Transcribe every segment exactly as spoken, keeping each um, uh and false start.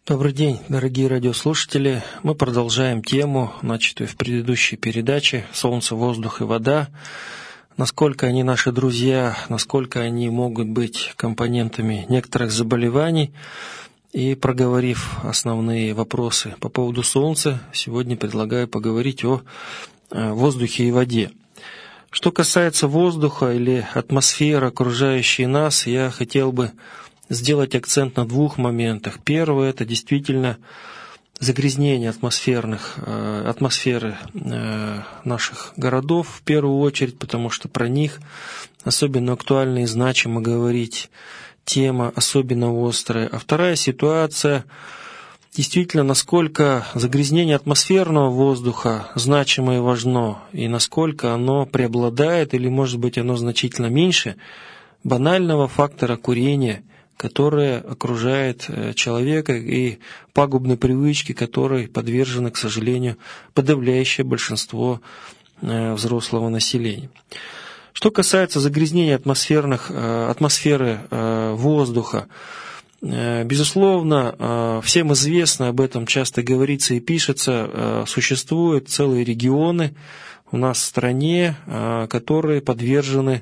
Добрый день, дорогие радиослушатели. Мы продолжаем тему, начатую в предыдущей передаче «Солнце, воздух и вода». Насколько они наши друзья, насколько они могут быть компонентами некоторых заболеваний. И проговорив основные вопросы по поводу Солнца, сегодня предлагаю поговорить о воздухе и воде. Что касается воздуха или атмосферы, окружающей нас, я хотел бы сделать акцент на двух моментах. Первый – это действительно загрязнение атмосферных, э, атмосферы э, наших городов, в первую очередь, потому что про них особенно актуально и значимо говорить, тема особенно острая. А вторая ситуация – действительно, насколько загрязнение атмосферного воздуха значимо и важно, и насколько оно преобладает, или, может быть, оно значительно меньше банального фактора курения, которое окружает человека, и пагубные привычки, которые подвержены, к сожалению, подавляющее большинство взрослого населения. Что касается загрязнения атмосферных, атмосферы воздуха, безусловно, всем известно, об этом часто говорится и пишется, существуют целые регионы у нас в стране, которые подвержены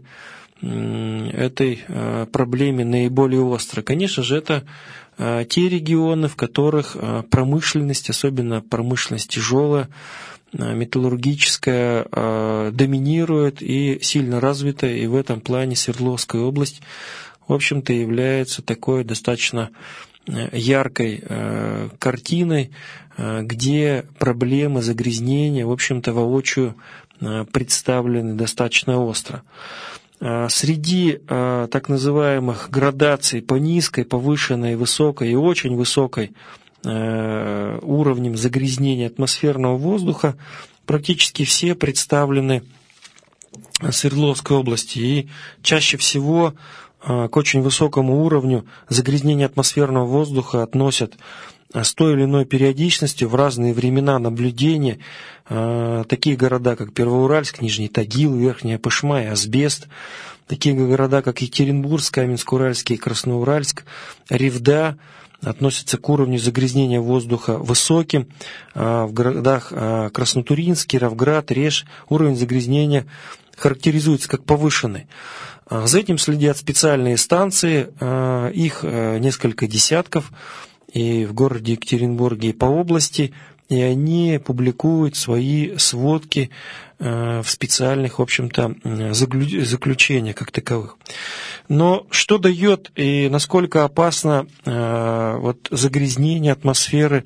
этой проблеме наиболее остро. Конечно же, это те регионы, в которых промышленность, особенно промышленность тяжелая, металлургическая, доминирует и сильно развита, и в этом плане Свердловская область, в общем-то, является такой достаточно яркой картиной, где проблемы загрязнения, в общем-то, воочию представлены достаточно остро. Среди э, так называемых градаций по низкой, повышенной, высокой и очень высокой э, уровнем загрязнения атмосферного воздуха практически все представлены в Свердловской области. И чаще всего э, к очень высокому уровню загрязнения атмосферного воздуха относят с той или иной периодичностью в разные времена наблюдения э, такие города, как Первоуральск, Нижний Тагил, Верхняя Пышма и Асбест, такие города, как Екатеринбург, Каменск-Уральский и Красноуральск, Ревда относятся к уровню загрязнения воздуха высоким. Э, в городах э, Краснотурьинск, Кировград, Реж уровень загрязнения характеризуется как повышенный. Э, за этим следят специальные станции, э, их э, несколько десятков, и в городе Екатеринбурге, и по области, и они публикуют свои сводки в специальных, в общем-то, заключениях как таковых. Но что дает и насколько опасно вот загрязнение атмосферы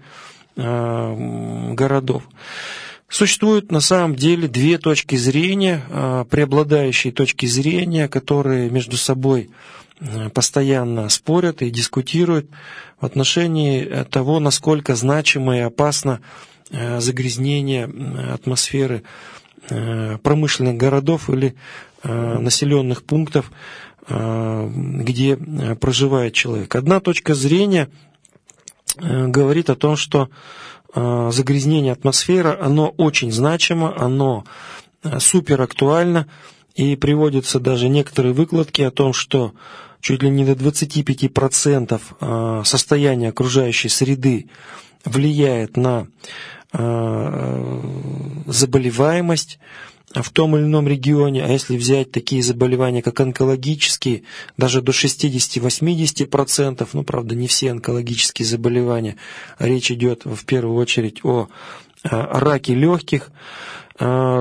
городов? Существуют на самом деле две точки зрения, преобладающие точки зрения, которые между собой постоянно спорят и дискутируют в отношении того, насколько значимо и опасно загрязнение атмосферы промышленных городов или населенных пунктов, где проживает человек. Одна точка зрения говорит о том, что загрязнение атмосферы, оно очень значимо, оно супер актуально, и приводятся даже некоторые выкладки о том, что чуть ли не до двадцати пяти процентов состояния окружающей среды влияет на заболеваемость в том или ином регионе, а если взять такие заболевания, как онкологические, даже до шестидесяти-восьмидесяти процентов, ну, правда, не все онкологические заболевания, речь идет в первую очередь о раке легких. Это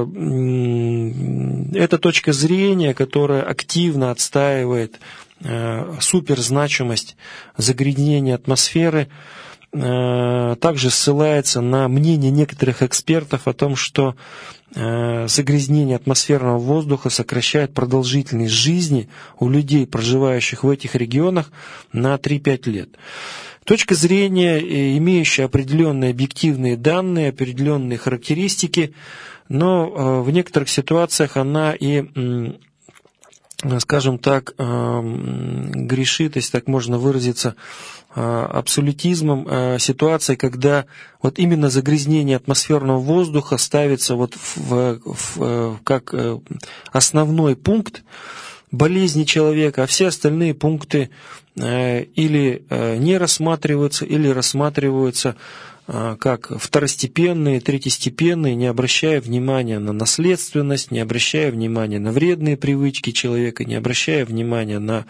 точка зрения, которая активно отстаивает суперзначимость загрязнения атмосферы, также ссылается на мнение некоторых экспертов о том, что загрязнение атмосферного воздуха сокращает продолжительность жизни у людей, проживающих в этих регионах, на три-пять лет. Точка зрения, имеющая определенные объективные данные, определенные характеристики, но в некоторых ситуациях она и, скажем так, грешит, если так можно выразиться, абсолютизмом ситуации, когда вот именно загрязнение атмосферного воздуха ставится вот в, в, как основной пункт болезни человека, а все остальные пункты или не рассматриваются, или рассматриваются как второстепенные, третьестепенные, не обращая внимания на наследственность, не обращая внимания на вредные привычки человека, не обращая внимания на,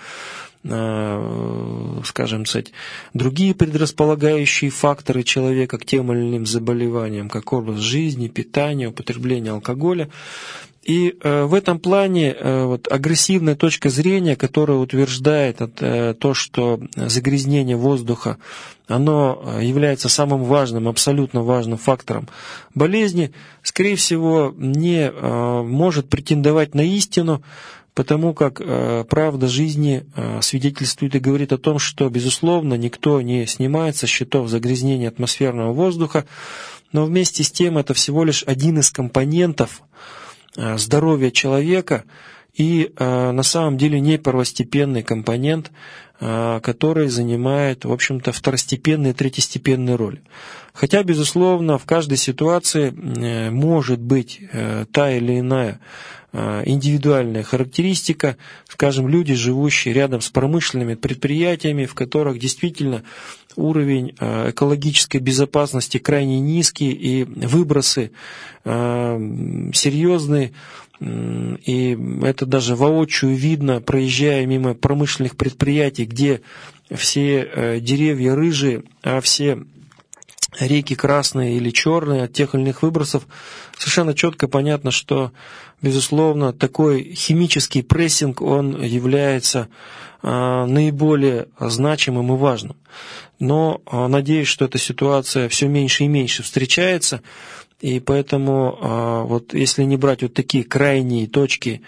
на скажем так, другие предрасполагающие факторы человека к тем или иным заболеваниям, как образ жизни, питание, употребление алкоголя. И э, в этом плане э, вот, агрессивная точка зрения, которая утверждает э, то, что загрязнение воздуха, оно является самым важным, абсолютно важным фактором болезни, скорее всего, не э, может претендовать на истину, потому как э, правда жизни э, свидетельствует и говорит о том, что, безусловно, никто не снимает со счетов загрязнения атмосферного воздуха, но вместе с тем это всего лишь один из компонентов здоровья человека и э, на самом деле не первостепенный компонент, э, который занимает, в общем-то, второстепенные и третьестепенные роли. Хотя, безусловно, в каждой ситуации э, может быть э, та или иная э, индивидуальная характеристика, скажем, люди, живущие рядом с промышленными предприятиями, в которых действительно уровень экологической безопасности крайне низкий, и выбросы серьезные, и это даже воочию видно, проезжая мимо промышленных предприятий, где все деревья рыжие, а все реки красные или черные от тех или иных выбросов. Совершенно четко понятно, что, безусловно, такой химический прессинг, он является наиболее значимым и важным. Но надеюсь, что эта ситуация все меньше и меньше встречается, и поэтому вот если не брать вот такие крайние точки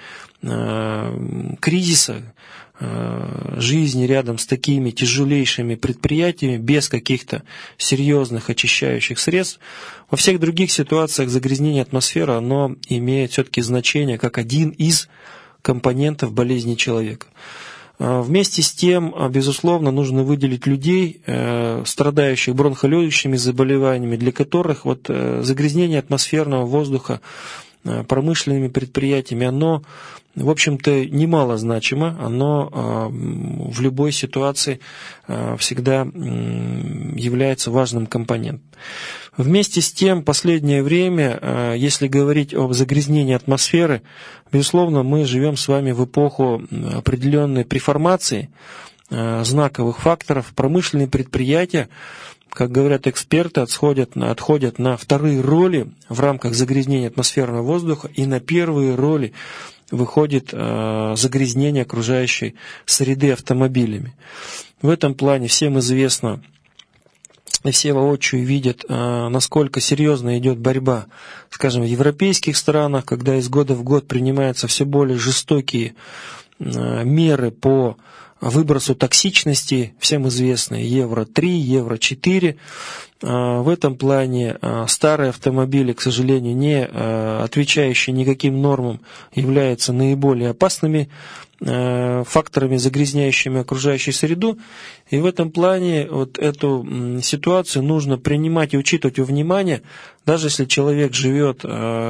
кризиса, жизни рядом с такими тяжелейшими предприятиями, без каких-то серьезных очищающих средств, во всех других ситуациях загрязнение атмосферы, оно имеет все-таки значение как один из компонентов болезни человека. Вместе с тем, безусловно, нужно выделить людей, страдающих бронхолегочными заболеваниями, для которых вот загрязнение атмосферного воздуха промышленными предприятиями, оно, в общем-то, немало значимо, оно в любой ситуации всегда является важным компонентом. Вместе с тем, в последнее время, если говорить об загрязнении атмосферы, безусловно, мы живем с вами в эпоху определенной преформации знаковых факторов. Промышленные предприятия, как говорят эксперты, отходят, отходят на вторые роли в рамках загрязнения атмосферного воздуха, и на первые роли выходит э, загрязнение окружающей среды автомобилями. В этом плане всем известно, и все воочию видят, э, насколько серьезно идет борьба, скажем, в европейских странах, когда из года в год принимаются все более жестокие э, меры по выбросу токсичности, всем известные евро три, евро четыре. В этом плане старые автомобили, к сожалению, не отвечающие никаким нормам, являются наиболее опасными факторами, загрязняющими окружающую среду. И в этом плане вот эту ситуацию нужно принимать и учитывать во внимание, даже если человек живет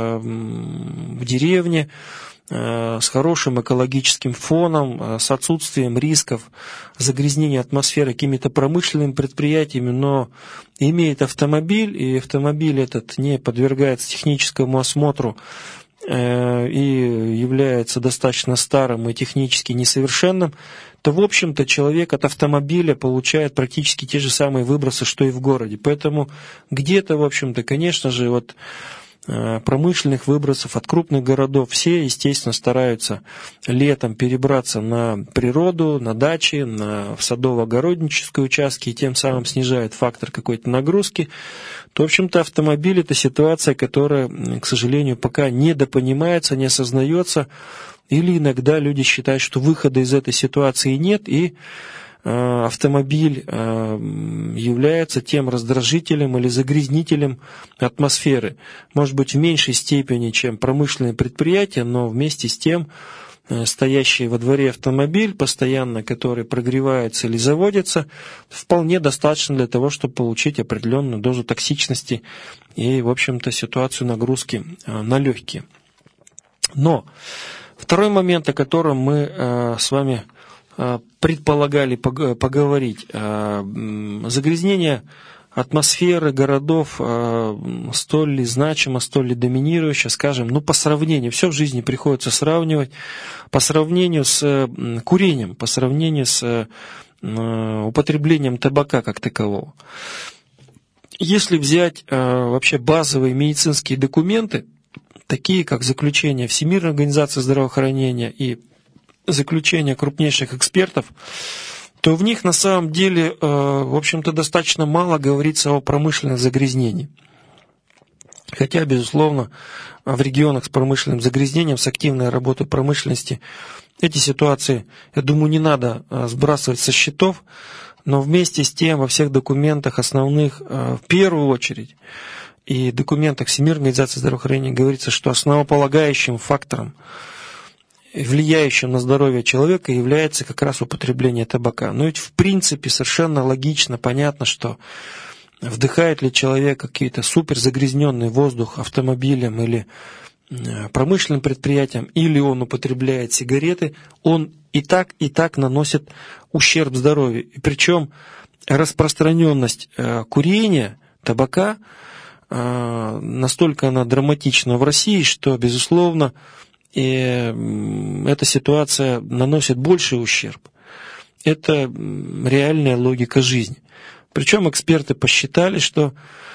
в деревне, с хорошим экологическим фоном, с отсутствием рисков загрязнения атмосферы какими-то промышленными предприятиями, но имеет автомобиль, и автомобиль этот не подвергается техническому осмотру и является достаточно старым и технически несовершенным, то, в общем-то, человек от автомобиля получает практически те же самые выбросы, что и в городе. Поэтому где-то, в общем-то, конечно же, вот промышленных выбросов от крупных городов все, естественно, стараются летом перебраться на природу, на дачи, на садово-огороднические участки, и тем самым снижают фактор какой-то нагрузки, то, в общем-то, автомобиль – это ситуация, которая, к сожалению, пока недопонимается, не осознается, или иногда люди считают, что выхода из этой ситуации нет, и автомобиль является тем раздражителем или загрязнителем атмосферы. Может быть, в меньшей степени, чем промышленные предприятия, но вместе с тем стоящий во дворе автомобиль, постоянно который прогревается или заводится, вполне достаточно для того, чтобы получить определенную дозу токсичности и, в общем-то, ситуацию нагрузки на легкие. Но Второй момент, о котором мы э, с вами э, предполагали пог- поговорить, э, загрязнение атмосферы городов э, столь ли значимо, столь ли доминирующе, скажем, ну, по сравнению, все в жизни приходится сравнивать, по сравнению с э, курением, по сравнению с э, употреблением табака как такового. Если взять э, вообще базовые медицинские документы, такие как заключение Всемирной организации здравоохранения и заключение крупнейших экспертов, то в них на самом деле, в общем-то, достаточно мало говорится о промышленном загрязнении. Хотя, безусловно, в регионах с промышленным загрязнением, с активной работой промышленности, эти ситуации, я думаю, не надо сбрасывать со счетов, но вместе с тем во всех документах основных, в первую очередь, и документах Всемирной организации здравоохранения говорится, что основополагающим фактором, влияющим на здоровье человека, является как раз употребление табака. Но ведь в принципе совершенно логично, понятно, что вдыхает ли человек какие-то суперзагрязненный воздух автомобилем или промышленным предприятием, или он употребляет сигареты, он и так, и так наносит ущерб здоровью. И причем распространенность курения, табака, настолько она драматична в России, что, безусловно, и эта ситуация наносит больший ущерб. Это реальная логика жизни. Причем эксперты посчитали, что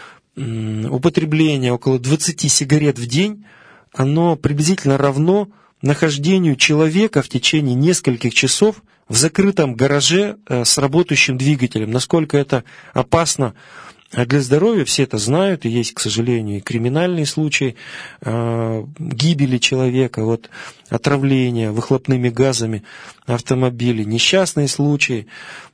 употребление около двадцать сигарет в день, оно приблизительно равно нахождению человека в течение нескольких часов в закрытом гараже с работающим двигателем. Насколько это опасно для здоровья, все это знают, и есть, к сожалению, и криминальные случаи э, гибели человека от отравления выхлопными газами автомобилей, несчастные случаи.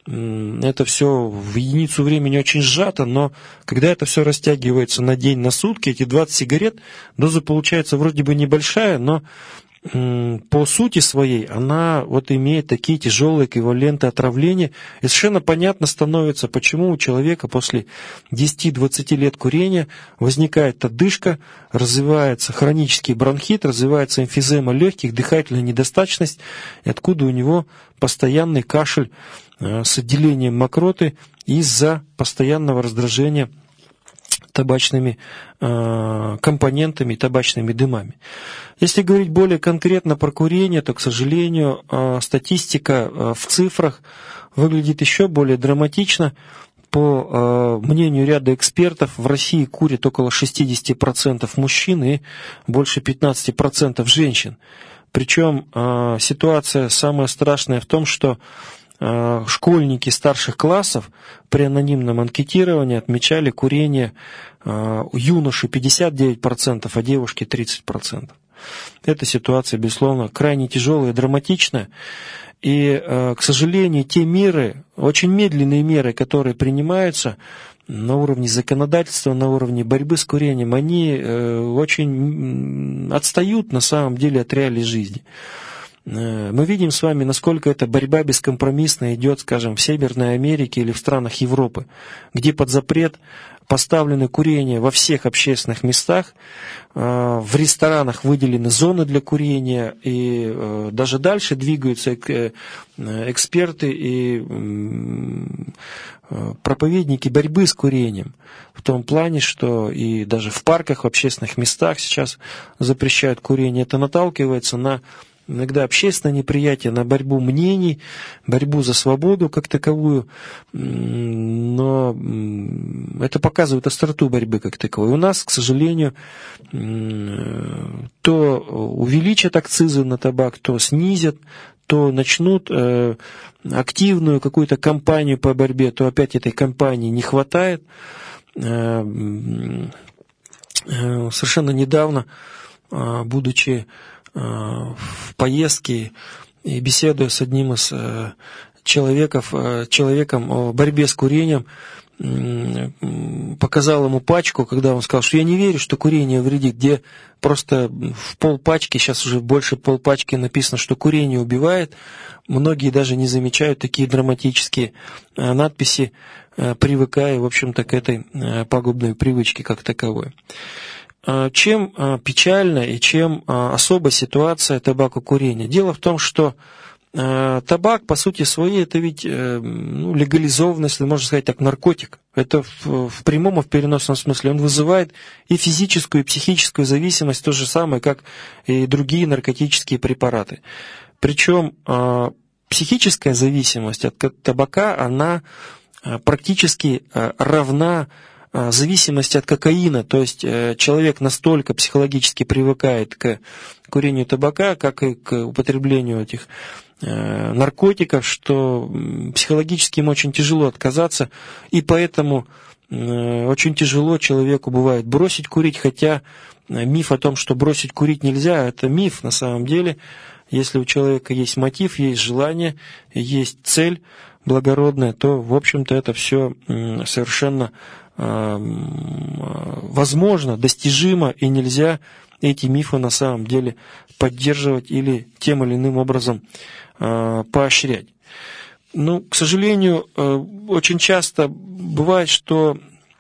Это все в единицу времени очень сжато, но когда это все растягивается на день, на сутки, эти двадцать сигарет, доза получается вроде бы небольшая, но по сути своей она вот имеет такие тяжелые эквиваленты отравления. И совершенно понятно становится, почему у человека после десяти-двадцати лет курения возникает одышка, развивается хронический бронхит, развивается эмфизема легких, дыхательная недостаточность, и откуда у него постоянный кашель с отделением мокроты из-за постоянного раздражения табачными э, компонентами, табачными дымами. Если говорить более конкретно про курение, то, к сожалению, э, статистика э, в цифрах выглядит еще более драматично. По э, мнению ряда экспертов, в России курят около шестьдесят процентов мужчин и больше пятнадцать процентов женщин. Причем э, ситуация самая страшная в том, что школьники старших классов при анонимном анкетировании отмечали курение у юноши пятьдесят девять процентов, а девушки тридцать процентов. Эта ситуация, безусловно, крайне тяжелая и драматичная. И, к сожалению, те меры, очень медленные меры, которые принимаются на уровне законодательства, на уровне борьбы с курением, они очень отстают на самом деле от реалий жизни. Мы видим с вами, насколько эта борьба бескомпромиссная идет, скажем, в Северной Америке или в странах Европы, где под запрет поставлены курение во всех общественных местах, в ресторанах выделены зоны для курения, и даже дальше двигаются эксперты и проповедники борьбы с курением. В том плане, что и даже в парках, в общественных местах сейчас запрещают курение. Это наталкивается на иногда общественное неприятие, на борьбу мнений, борьбу за свободу как таковую, но это показывает остроту борьбы как таковой. У нас, к сожалению, то увеличат акцизы на табак, то снизят, то начнут активную какую-то кампанию по борьбе, то опять этой кампании не хватает. Совершенно недавно, будучи в поездке и беседуя с одним из человеков, человеком о борьбе с курением, показал ему пачку, когда он сказал, что я не верю, что курение вредит, где просто в полпачки, сейчас уже больше полпачки написано, что курение убивает. Многие даже не замечают такие драматические надписи, привыкая, в общем-то, к этой пагубной привычке как таковой. чем печальна и чем особая ситуация табакокурения? Дело в том, что табак, по сути своей, это ведь ну, легализованный, если можно сказать так, наркотик. Это в, в прямом и в переносном смысле. Он вызывает и физическую, и психическую зависимость, то же самое, как и другие наркотические препараты. Причем психическая зависимость от табака, она практически равна зависимости от кокаина, то есть человек настолько психологически привыкает к курению табака, как и к употреблению этих наркотиков, что психологически им очень тяжело отказаться, и поэтому очень тяжело человеку бывает бросить курить, хотя миф о том, что бросить курить нельзя, это миф на самом деле. Если у человека есть мотив, есть желание, есть цель благородная, то, в общем-то, это все совершенно возможно, достижимо, и нельзя эти мифы на самом деле поддерживать или тем или иным образом поощрять. Ну, к сожалению, очень часто бывает, что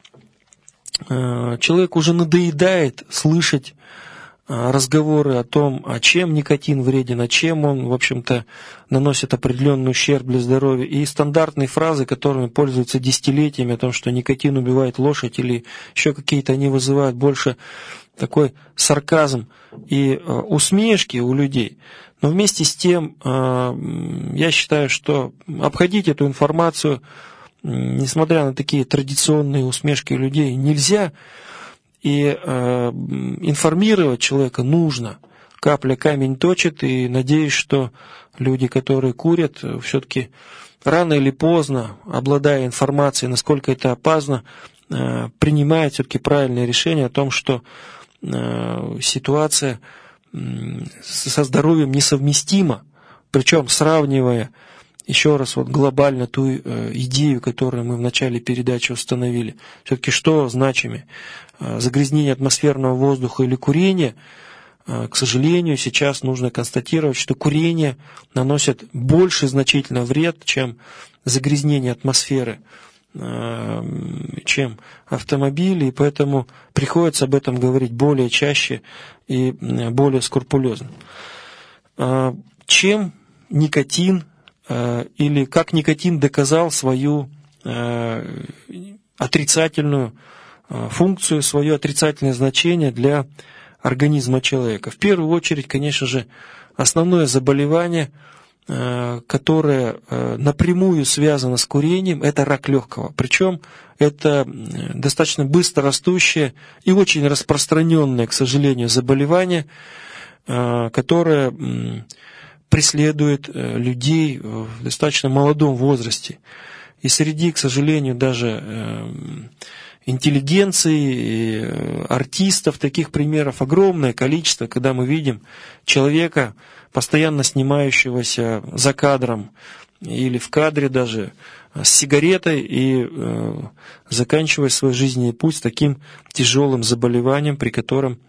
человеку уже надоедает слышать разговоры о том, а чем никотин вреден, а чем он, в общем-то, наносит определенный ущерб для здоровья. И стандартные фразы, которыми пользуются десятилетиями, о том, что никотин убивает лошадь или еще какие-то, они вызывают больше такой сарказм и усмешки у людей. Но вместе с тем, я считаю, что обходить эту информацию, несмотря на такие традиционные усмешки у людей, нельзя. И э, информировать человека нужно. Капля камень точит, и надеюсь, что люди, которые курят, все-таки рано или поздно, обладая информацией, насколько это опасно, э, принимают все-таки правильное решение о том, что э, ситуация э, со здоровьем несовместима, причем сравнивая еще раз вот глобально ту э, идею, которую мы в начале передачи установили. Все-таки что значимее? Э, загрязнение атмосферного воздуха или курение? Э, к сожалению, сейчас нужно констатировать, что курение наносит больше значительно вред, чем загрязнение атмосферы, э, чем автомобили, и поэтому приходится об этом говорить более чаще и более скрупулезно. Э, чем никотин или как никотин доказал свою э, отрицательную э, функцию, свое отрицательное значение для организма человека. В первую очередь, конечно же, основное заболевание, э, которое э, напрямую связано с курением, это рак легкого. Причем это достаточно быстро растущее и очень распространенное, к сожалению, заболевание, э, которое э, преследует людей в достаточно молодом возрасте. И среди, к сожалению, даже интеллигенции, артистов таких примеров огромное количество, когда мы видим человека, постоянно снимающегося за кадром или в кадре даже с сигаретой и заканчивая свой жизненный путь с таким тяжелым заболеванием, при котором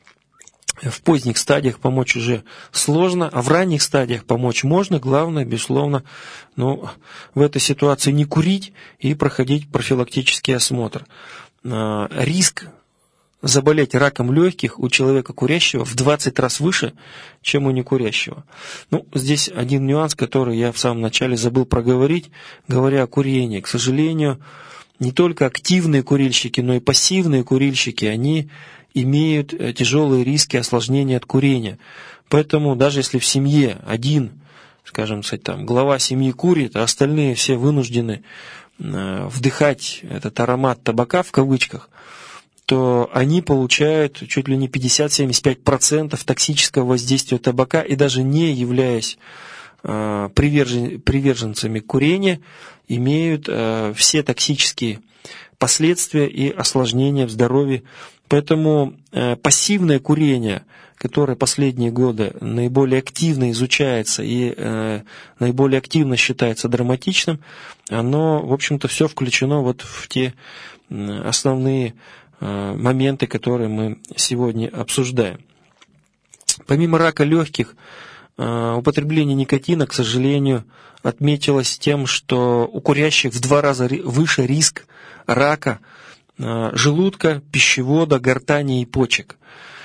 в поздних стадиях помочь уже сложно, а в ранних стадиях помочь можно. Главное, безусловно, ну, в этой ситуации не курить и проходить профилактический осмотр. Риск заболеть раком легких у человека курящего в двадцать раз выше, чем у некурящего. Ну, здесь один нюанс, который я в самом начале забыл проговорить, говоря о курении. К сожалению, не только активные курильщики, но и пассивные курильщики, они имеют тяжелые риски осложнения от курения. Поэтому даже если в семье один, скажем, там, глава семьи курит, а остальные все вынуждены вдыхать этот аромат табака в кавычках, то они получают чуть ли не пятьдесят-семьдесят пять процентов токсического воздействия табака, и даже не являясь привержен, приверженцами курения, имеют все токсические последствия и осложнения в здоровье. Поэтому э, пассивное курение, которое последние годы наиболее активно изучается и э, наиболее активно считается драматичным, оно, в общем-то, все включено вот в те э, основные э, моменты, которые мы сегодня обсуждаем. Помимо рака легких, э, употребление никотина, к сожалению, отметилось тем, что у курящих в два раза выше риск рака желудка, пищевода, гортани и почек.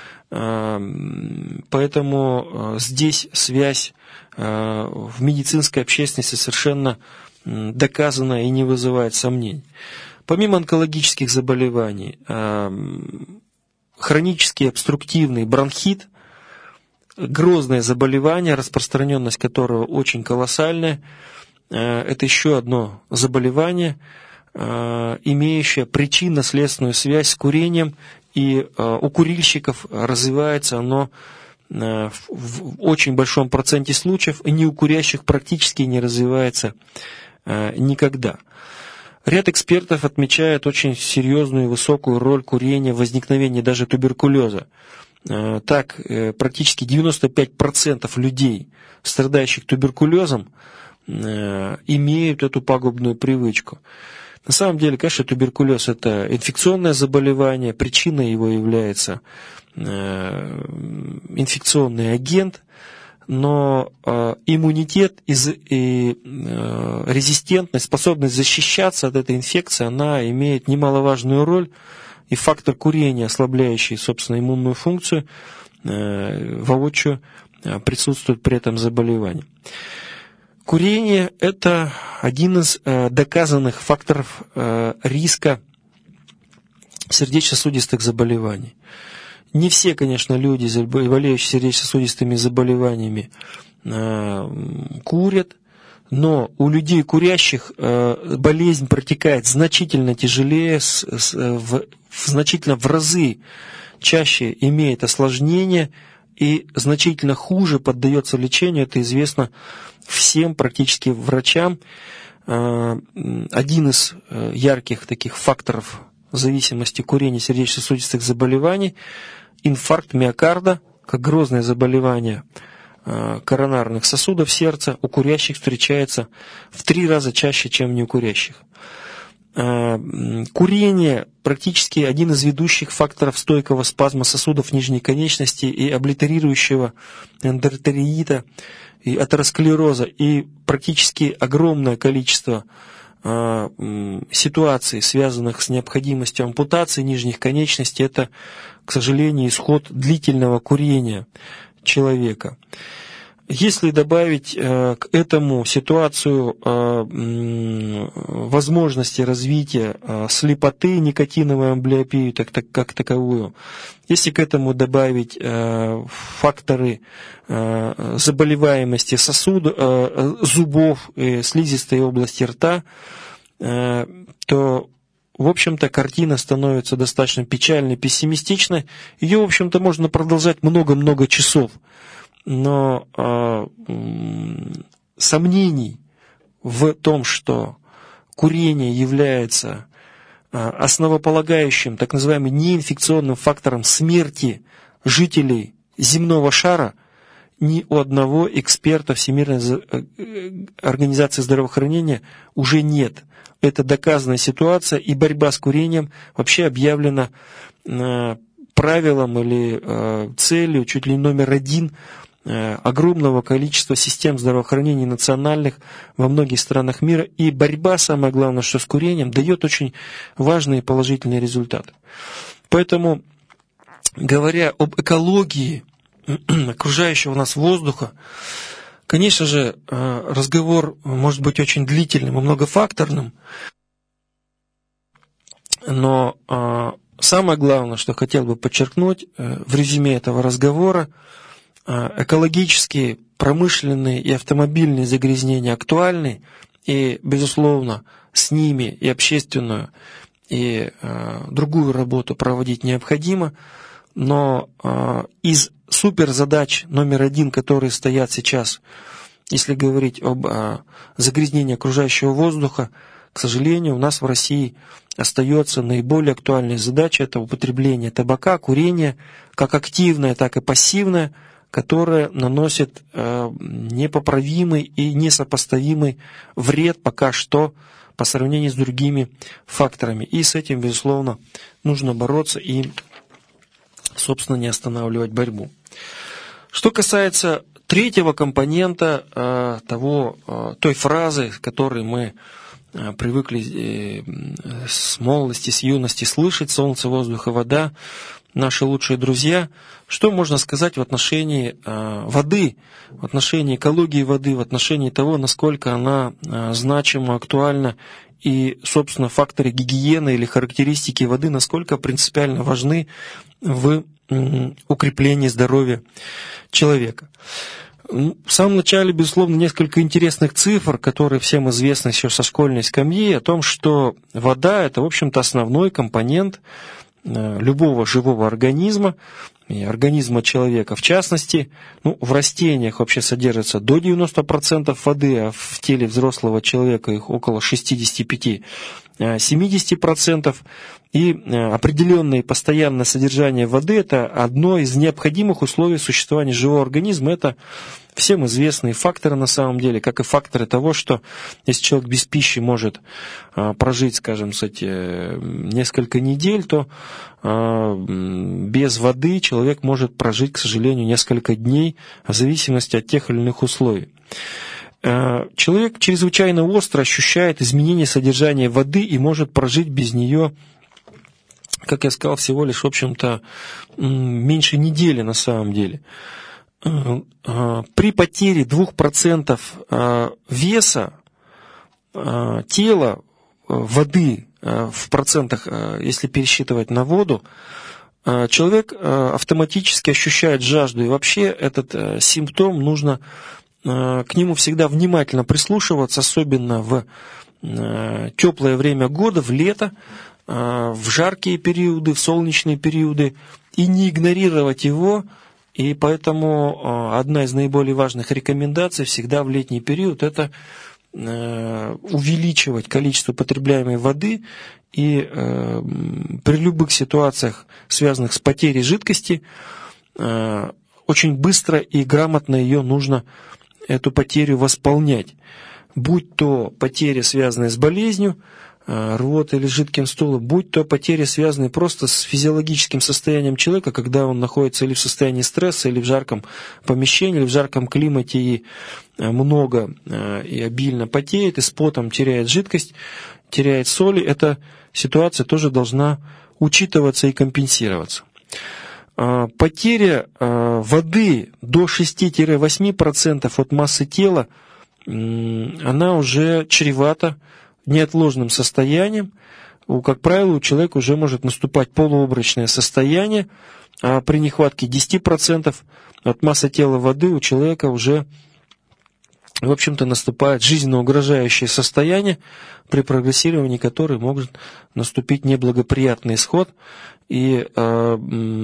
Поэтому здесь связь в медицинской общественности совершенно доказана и не вызывает сомнений. Помимо онкологических заболеваний, хронический обструктивный бронхит, грозное заболевание, распространенность которого очень колоссальная, это еще одно заболевание, имеющее причинно-следственную связь с курением, и у курильщиков развивается оно в очень большом проценте случаев, и не у курящих практически не развивается никогда. Ряд экспертов отмечает очень серьезную и высокую роль курения в возникновении даже туберкулеза. Так, практически девяносто пять процентов людей, страдающих туберкулезом, имеют эту пагубную привычку. На самом деле, конечно, туберкулез – это инфекционное заболевание, причиной его является инфекционный агент, но иммунитет и резистентность, способность защищаться от этой инфекции, она имеет немаловажную роль, и фактор курения, ослабляющий, собственно, иммунную функцию, воочию присутствует при этом заболевании. Курение – это один из доказанных факторов риска сердечно-сосудистых заболеваний. Не все, конечно, люди, болеющие сердечно-сосудистыми заболеваниями, курят, но у людей курящих болезнь протекает значительно тяжелее, значительно в разы чаще имеет осложнения и значительно хуже поддается лечению. Это известно всем практически врачам. Один из ярких таких факторов зависимости курения сердечно-сосудистых заболеваний – инфаркт миокарда, как грозное заболевание коронарных сосудов сердца, у курящих встречается в три раза чаще, чем не у курящих. Курение практически один из ведущих факторов стойкого спазма сосудов нижней конечности и облитерирующего эндотериита и атеросклероза, и практически огромное количество ситуаций, связанных с необходимостью ампутации нижних конечностей, это, к сожалению, исход длительного курения человека. Если добавить к этому ситуацию возможности развития слепоты, никотиновой амблиопии как таковую, если к этому добавить факторы заболеваемости сосудов, зубов, слизистой области рта, то, в общем-то, картина становится достаточно печальной, пессимистичной. Ее, в общем-то, можно продолжать много-много часов. Но э, сомнений в том, что курение является э, основополагающим, так называемым неинфекционным фактором смерти жителей земного шара, ни у одного эксперта Всемирной организации здравоохранения уже нет. Это доказанная ситуация, и борьба с курением вообще объявлена э, правилом или э, целью чуть ли не номер один огромного количества систем здравоохранения национальных во многих странах мира. И борьба, самое главное, что с курением, дает очень важные положительные результаты. Поэтому, говоря об экологии окружающего нас воздуха, конечно же, разговор может быть очень длительным и многофакторным, но самое главное, что хотел бы подчеркнуть в резюме этого разговора, экологические, промышленные и автомобильные загрязнения актуальны, и, безусловно, с ними и общественную, и э, другую работу проводить необходимо, но э, из суперзадач номер один, которые стоят сейчас, если говорить об э, загрязнении окружающего воздуха, к сожалению, у нас в России остается наиболее актуальной задачей – это употребление табака, курение, как активное, так и пассивное, которое наносит э, непоправимый и несопоставимый вред пока что по сравнению с другими факторами. И с этим, безусловно, нужно бороться и, собственно, не останавливать борьбу. Что касается третьего компонента э, того, э, той фразы, которой мы привыкли с молодости, с юности слышать: солнце, воздух и вода — наши лучшие друзья. Что можно сказать в отношении воды, в отношении экологии воды, в отношении того, насколько она значима, актуальна, и, собственно, факторы гигиены или характеристики воды, насколько принципиально важны в укреплении здоровья человека. В самом начале, безусловно, несколько интересных цифр, которые всем известны еще со школьной скамьи, о том, что вода – это, в общем-то, основной компонент любого живого организма, и организма человека в частности. Ну, в растениях вообще содержится до девяноста процентов воды, а в теле взрослого человека их около шестидесяти пяти — семидесяти процентов. И определенное постоянное содержание воды – это одно из необходимых условий существования живого организма. Это всем известные факторы на самом деле, как и факторы того, что если человек без пищи может прожить, скажем, кстати, несколько недель, то без воды человек может прожить, к сожалению, несколько дней, в зависимости от тех или иных условий. Человек чрезвычайно остро ощущает изменение содержания воды и может прожить без нее, как я сказал, всего лишь, в общем-то, меньше недели на самом деле. При потере двух процентов веса тела, воды в процентах, если пересчитывать на воду, человек автоматически ощущает жажду. И вообще этот симптом нужно к нему всегда внимательно прислушиваться, особенно в теплое время года, в лето, в жаркие периоды, в солнечные периоды, и не игнорировать его. И поэтому одна из наиболее важных рекомендаций всегда в летний период – это увеличивать количество потребляемой воды, и при любых ситуациях, связанных с потерей жидкости, очень быстро и грамотно ее нужно, эту потерю, восполнять. Будь то потеря, связанная с болезнью, рвотой или жидким стулом, будь то потери, связанные просто с физиологическим состоянием человека, когда он находится или в состоянии стресса, или в жарком помещении, или в жарком климате, и много и обильно потеет, и с потом теряет жидкость, теряет соли, эта ситуация тоже должна учитываться и компенсироваться. Потеря воды до шести-восьми процентов от массы тела, она уже чревата неотложным состоянием. Как правило, у человека уже может наступать полуобморочное состояние, а при нехватке десяти процентов от массы тела воды у человека уже, в общем-то, наступает жизненно угрожающее состояние, при прогрессировании которой может наступить неблагоприятный исход. И э,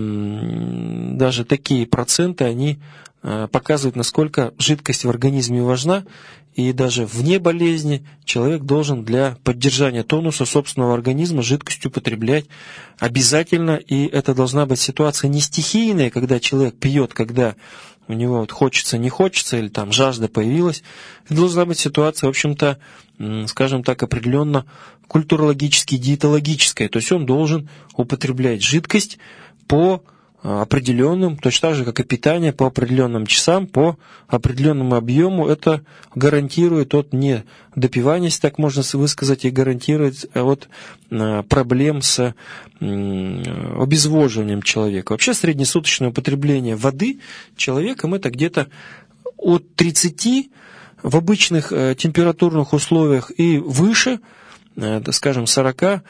даже такие проценты, они э, показывают, насколько жидкость в организме важна. И даже вне болезни человек должен для поддержания тонуса собственного организма жидкость употреблять обязательно. И это должна быть ситуация не стихийная, когда человек пьет, когда у него вот хочется, не хочется, или там жажда появилась. Это должна быть ситуация, в общем-то, скажем так, определенно культурологически, диетологическая. То есть он должен употреблять жидкость по определенным, точно так же, как и питание, по определенным часам, по определенному объему. Это гарантирует от недопивания, если так можно высказать, и гарантирует от проблем с обезвоживанием человека. Вообще среднесуточное употребление воды человеком это где-то от тридцати в обычных температурных условиях и выше, скажем, сорока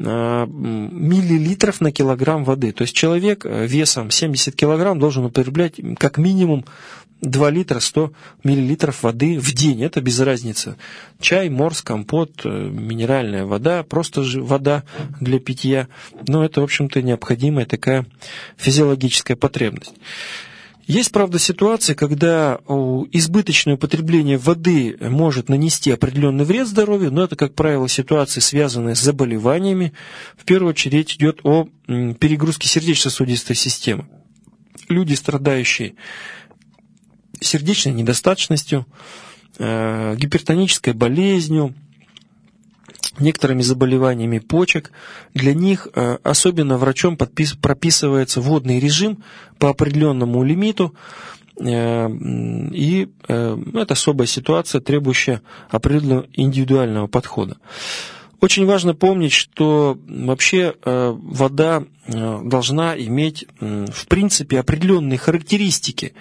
миллилитров на килограмм воды. То есть человек весом семьдесят килограмм должен употреблять как минимум два литра сто миллилитров воды в день. Это без разницы. Чай, морс, компот, минеральная вода, просто же вода для питья. Но это, в общем-то, необходимая такая физиологическая потребность. Есть, правда, ситуации, когда избыточное употребление воды может нанести определенный вред здоровью, но это, как правило, ситуации, связанные с заболеваниями. В первую очередь речь идет о перегрузке сердечно-сосудистой системы. Люди, страдающие сердечной недостаточностью, гипертонической болезнью, некоторыми заболеваниями почек, для них особенно врачом прописывается водный режим по определенному лимиту. И это особая ситуация, требующая определенного индивидуального подхода. Очень важно помнить, что вообще вода должна иметь, в принципе, определенные характеристики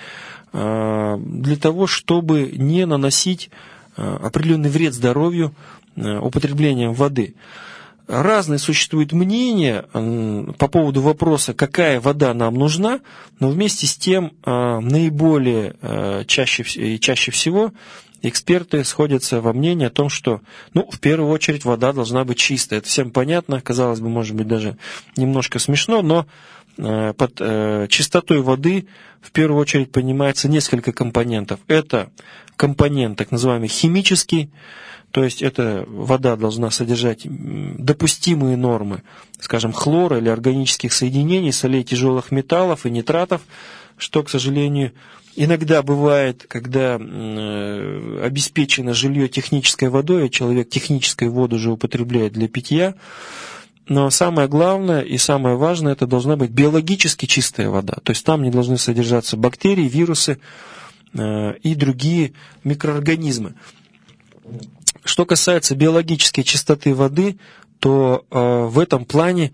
для того, чтобы не наносить определенный вред здоровью употреблением воды. Разные существуют мнения по поводу вопроса, какая вода нам нужна, но вместе с тем наиболее чаще и чаще всего эксперты сходятся во мнении о том, что, ну, в первую очередь, вода должна быть чистая. Это всем понятно, казалось бы, может быть, даже немножко смешно, но под чистотой воды в первую очередь понимается несколько компонентов. Это компонент, так называемый химический, то есть эта вода должна содержать допустимые нормы, скажем, хлора или органических соединений, солей тяжелых металлов и нитратов, что, к сожалению, иногда бывает, когда обеспечено жилье технической водой, а человек техническую воду уже употребляет для питья. Но самое главное и самое важное, это должна быть биологически чистая вода. То есть там не должны содержаться бактерии, вирусы и другие микроорганизмы. Что касается биологической чистоты воды, то в этом плане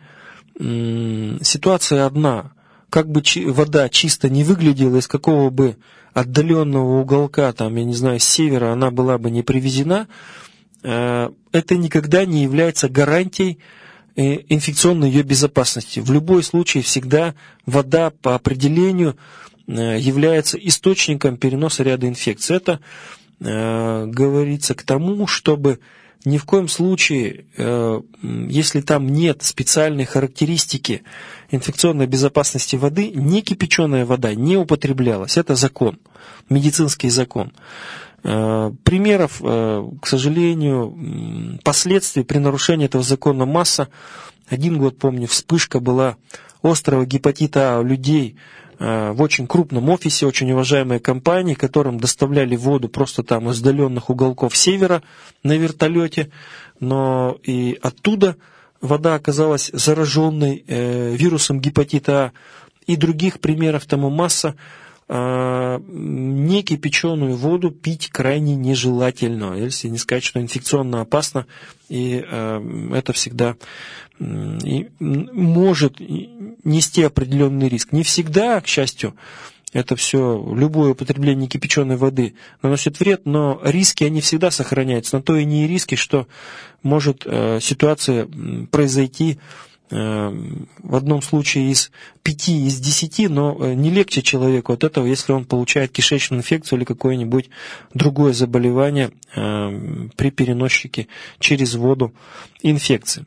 ситуация одна. Как бы вода чисто не выглядела, из какого бы отдаленного уголка, там, я не знаю, с севера она была бы не привезена, это никогда не является гарантией инфекционной ее безопасности. В любой случае всегда вода по определению является источником переноса ряда инфекций. Это э, говорится к тому, чтобы ни в коем случае, э, если там нет специальной характеристики инфекционной безопасности воды, не кипяченая вода не употреблялась. Это закон, медицинский закон. Э, примеров, э, к сожалению, последствий при нарушении этого закона масса. Один год, помню, вспышка была острого гепатита А у людей в очень крупном офисе, очень уважаемой компании, которым доставляли воду просто там из отдаленных уголков севера на вертолете, но и оттуда вода оказалась зараженной э, вирусом гепатита А, и других примеров тому масса. Э, не кипяченую воду пить крайне нежелательно, если не сказать, что инфекционно опасно, и э, это всегда и может нести определенный риск. Не всегда, к счастью, это все, любое употребление кипяченой воды наносит вред, но риски, они всегда сохраняются. На то и не риски, что может э, ситуация произойти э, в одном случае из пяти, из десяти, но не легче человеку от этого, если он получает кишечную инфекцию или какое-нибудь другое заболевание э, при переносчике через воду инфекции.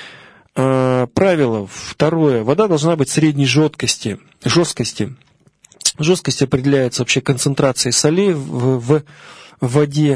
Правило второе. Вода должна быть средней жесткости. Жесткости. Жесткость определяется вообще концентрацией солей в, в воде.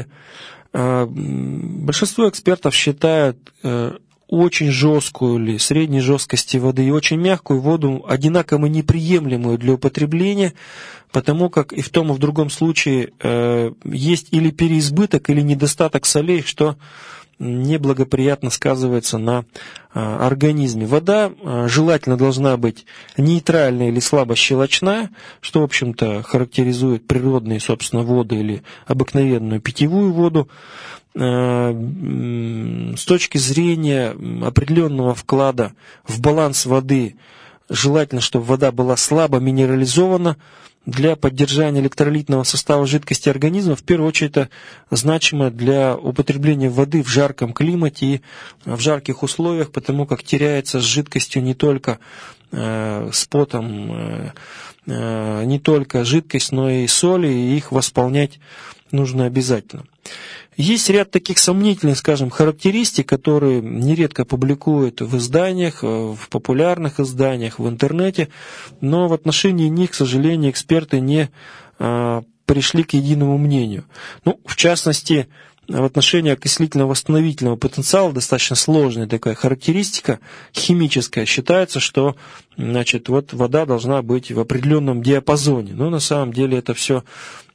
Большинство экспертов считают очень жесткую или средней жесткости воды и очень мягкую воду одинаково неприемлемую для употребления, потому как и в том, и в другом случае есть или переизбыток, или недостаток солей, что неблагоприятно сказывается на а, организме. Вода а, желательно должна быть нейтральная или слабо щелочная, что, в общем-то, характеризует природные, собственно, воды или обыкновенную питьевую воду. А, с точки зрения определенного вклада в баланс воды, желательно, чтобы вода была слабо минерализована. Для поддержания электролитного состава жидкости организма, в первую очередь, это значимо для употребления воды в жарком климате и в жарких условиях, потому как теряется с жидкостью не только э, с потом, э, э, не только жидкость, но и соли, и их восполнять нужно обязательно. Есть ряд таких сомнительных, скажем, характеристик, которые нередко публикуют в изданиях, в популярных изданиях, в интернете, но в отношении них, к сожалению, эксперты не а, пришли к единому мнению. Ну, в частности, в отношении окислительно-восстановительного потенциала достаточно сложная такая характеристика химическая. Считается, что, значит, вот вода должна быть в определенном диапазоне. Но на самом деле это все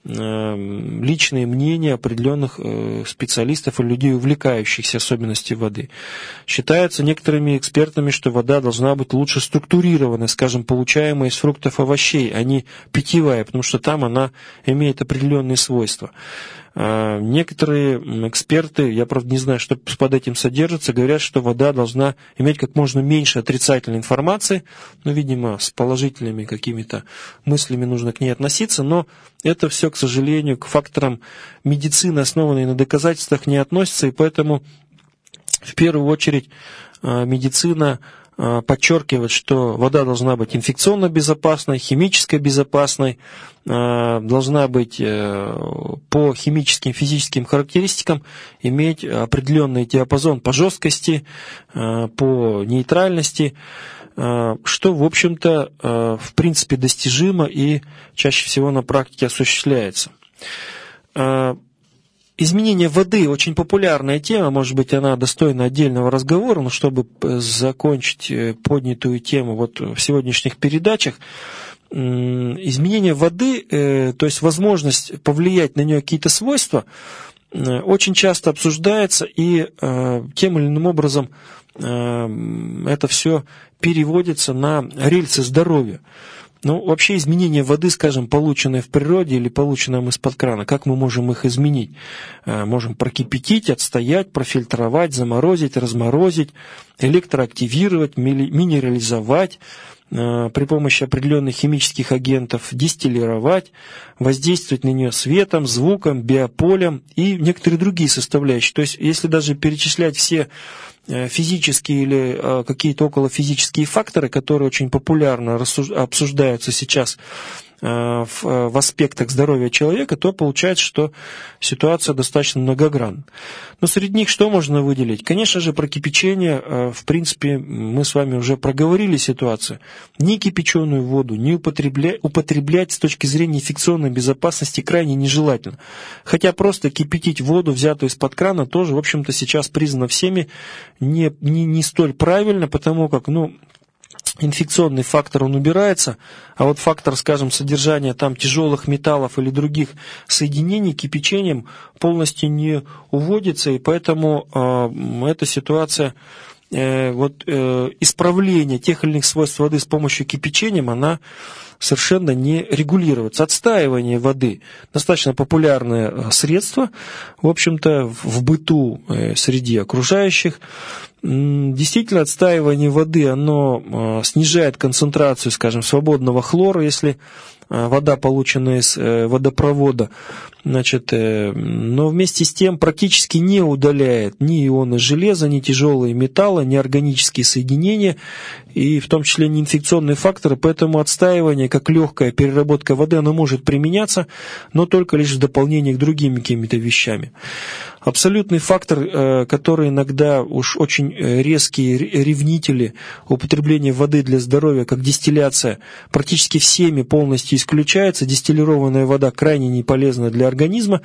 личные мнения определенных специалистов и людей, увлекающихся особенностями воды. Считается некоторыми экспертами, что вода должна быть лучше структурирована, скажем, получаемая из фруктов и овощей, а не питьевая, потому что там она имеет определенные свойства. Некоторые эксперты, я, правда, не знаю, что под этим содержится, говорят, что вода должна иметь как можно меньше отрицательной информации, но, видимо, с положительными какими-то мыслями нужно к ней относиться, но это все, к сожалению, к факторам медицины, основанной на доказательствах, не относится, и поэтому в первую очередь медицина подчеркивает, что вода должна быть инфекционно безопасной, химически безопасной, должна быть по химическим, физическим характеристикам иметь определенный диапазон по жесткости, по нейтральности, что, в общем-то, в принципе достижимо и чаще всего на практике осуществляется. Изменение воды – очень популярная тема, может быть, она достойна отдельного разговора, но чтобы закончить поднятую тему вот в сегодняшних передачах, изменение воды, то есть возможность повлиять на нее какие-то свойства, очень часто обсуждается, и тем или иным образом это все переводится на рельсы здоровья. Ну, вообще изменение воды, скажем, полученной в природе или полученной из-под крана, как мы можем их изменить? Можем прокипятить, отстоять, профильтровать, заморозить, разморозить, электроактивировать, минерализовать, при помощи определенных химических агентов дистиллировать, воздействовать на нее светом, звуком, биополем и некоторые другие составляющие. То есть, если даже перечислять все физические или какие-то околофизические факторы, которые очень популярно обсуждаются сейчас в, в аспектах здоровья человека, то получается, что ситуация достаточно многогранна. Но среди них что можно выделить? Конечно же, про кипячение, в принципе, мы с вами уже проговорили ситуацию. Ни кипяченую воду, ни употреблять, употреблять с точки зрения инфекционной безопасности крайне нежелательно. Хотя просто кипятить воду, взятую из-под крана, тоже, в общем-то, сейчас признано всеми не, не, не столь правильно, потому как, ну, инфекционный фактор, он убирается, а вот фактор, скажем, содержания там тяжелых металлов или других соединений кипячением полностью не уводится, и поэтому э, эта ситуация, э, вот, э, исправления тех или иных свойств воды с помощью кипячения, она совершенно не регулируется. Отстаивание воды – достаточно популярное средство, в общем-то, в быту среди окружающих. Действительно, отстаивание воды, оно снижает концентрацию, скажем, свободного хлора, если вода, полученная из водопровода, значит, но вместе с тем практически не удаляет ни ионы железа, ни тяжелые металлы, ни органические соединения, и в том числе не инфекционные факторы, поэтому отстаивание, как легкая переработка воды, оно может применяться, но только лишь в дополнение к другим какими-то вещами. Абсолютный фактор, который иногда уж очень резкие ревнители употребления воды для здоровья, как дистилляция, практически всеми полностью исключается. Дистиллированная вода крайне не полезна для организма.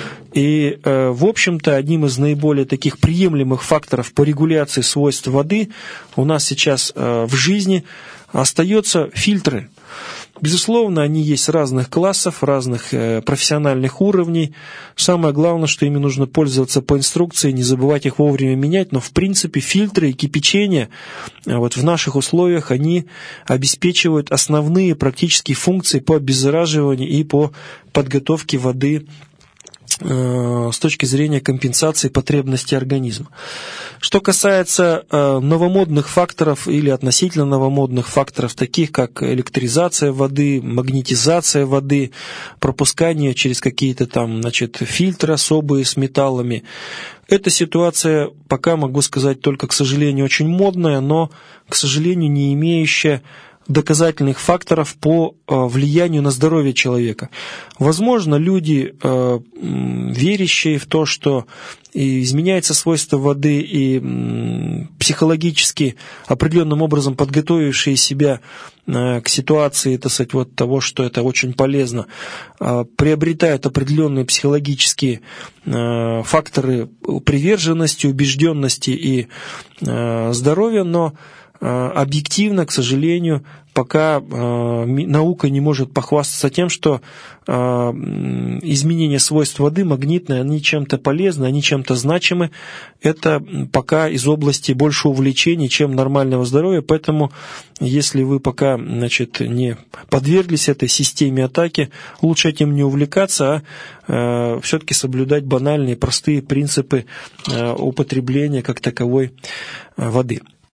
И, в общем-то, одним из наиболее таких приемлемых факторов по регуляции свойств воды у нас сейчас в жизни остаются фильтры. Безусловно, они есть разных классов, разных профессиональных уровней. Самое главное, что ими нужно пользоваться по инструкции, не забывать их вовремя менять. Но, в принципе, фильтры и кипячение вот в наших условиях, они обеспечивают основные практические функции по обеззараживанию и по подготовке воды с точки зрения компенсации потребностей организма. Что касается новомодных факторов или относительно новомодных факторов, таких как электризация воды, магнетизация воды, пропускание через какие-то там, значит, фильтры особые с металлами, эта ситуация, пока могу сказать, только, к сожалению, очень модная, но, к сожалению, не имеющая доказательных факторов по влиянию на здоровье человека. Возможно, люди, верящие в то, что изменяется свойство воды, и психологически определенным образом подготовившие себя к ситуации, так сказать, вот того, что это очень полезно, приобретают определенные психологические факторы приверженности, убежденности и здоровья, но объективно, к сожалению, пока наука не может похвастаться тем, что изменение свойств воды магнитной, они чем-то полезны, они чем-то значимы. Это пока из области больше увлечений, чем нормального здоровья, поэтому если вы пока, значит, не подверглись этой системе атаки, лучше этим не увлекаться, а все-таки соблюдать банальные, простые принципы употребления как таковой воды.